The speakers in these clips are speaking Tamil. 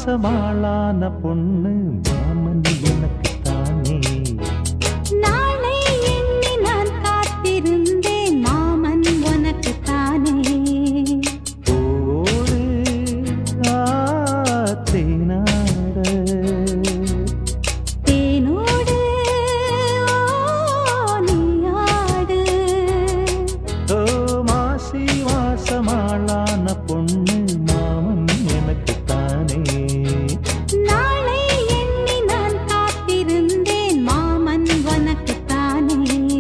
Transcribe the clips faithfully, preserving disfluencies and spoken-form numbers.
மாசமாளான பொண்ணு மாமன் எனக்கு தானே. நாளை எண்ணி நான் காத்திருந்தேன் மாமன் உனக்கு தானே. ஓடு தேனாட தேனோடு நீயாடு. ஓ மாசி மாசமாளான பொண்ணு மாமன் எனக்கு தானே. நாளை எண்ணி நான் காத்திருந்தேன் மாமன் உனக்கு தானே.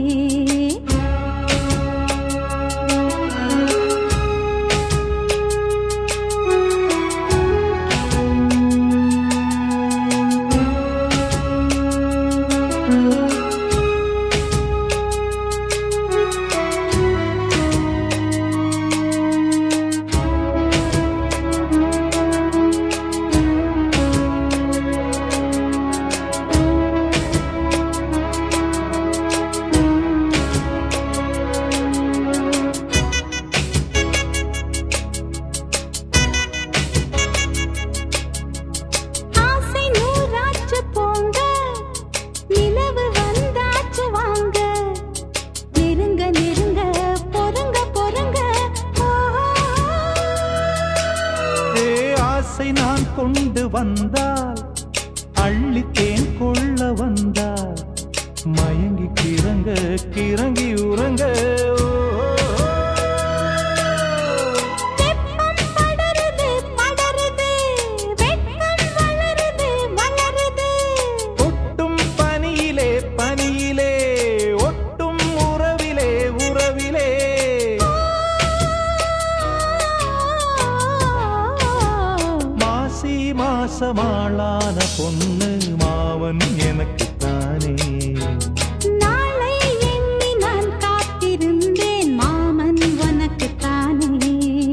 ஆசை நூறாச்சு போங்க, நிலவு வந்தாச்சு வாங்க. நெருங்க நெருங்க பொறுங்க பொறுங்க. ஏ ஆசை நான் கொண்டு வந்தால் அள்ளித்தேன் கொள்ள வந்தால் மயங்கி கிறங்க கிறங்கி உறங்க. வெப்பம் படருது படருது, வெட்கம் வளருது வளருது. ஒட்டும் பனியிலே பனியிலே ஒட்டும் உறவிலே உறவிலே. மாசி மாசமாளான பொண்ணு மாவன் எனக்கு தானே. நாளை எண்ணி நான் காத்திருந்தேன் மாமன் உனக்கு தானே.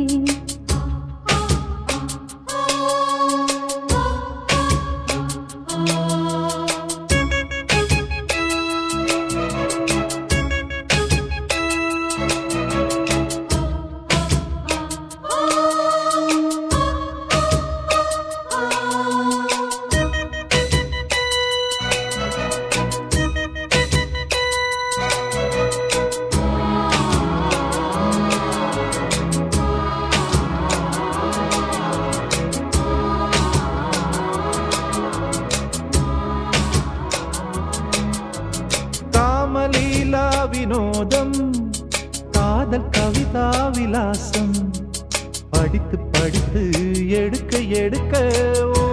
காமலீலா வினோதம் காதல் கவிதா விலாசம் படித்து படித்து எடுக்க எடுக்க. ஓ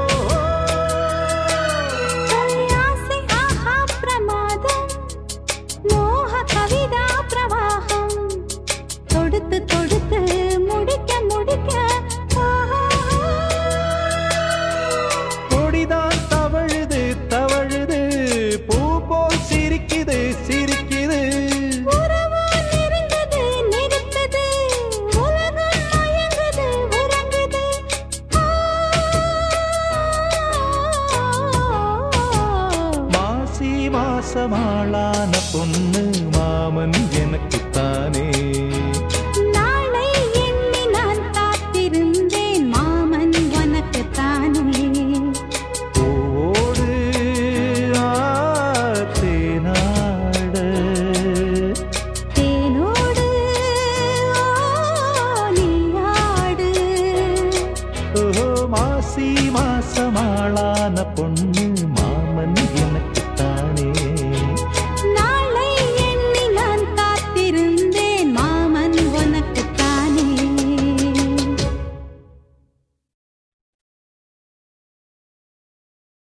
ஆசை ஆஹா பிரமாதம், மோக கவிதா பிரவாகம். தொடுத்து தொடுத்து முடிக்க முடிக்க. கொடிதான் தவழுது தவழுது பூ போல் சிரிக்குது சிரிக்குது. உறவோ நெருங்குது நெருக்குது, உலகம் மயங்குது உறங்குது. மாசி மாசமாளான பொண்ணு மாமன் எனக்கு தானே. நாளை எண்ணி நான் காத்திருந்தேன் மாமன் உனக்கு தானே. ஓடு தேனாட தேனோடு நீயாடு. ஓ மாசி மாசமாளான பொண்ணு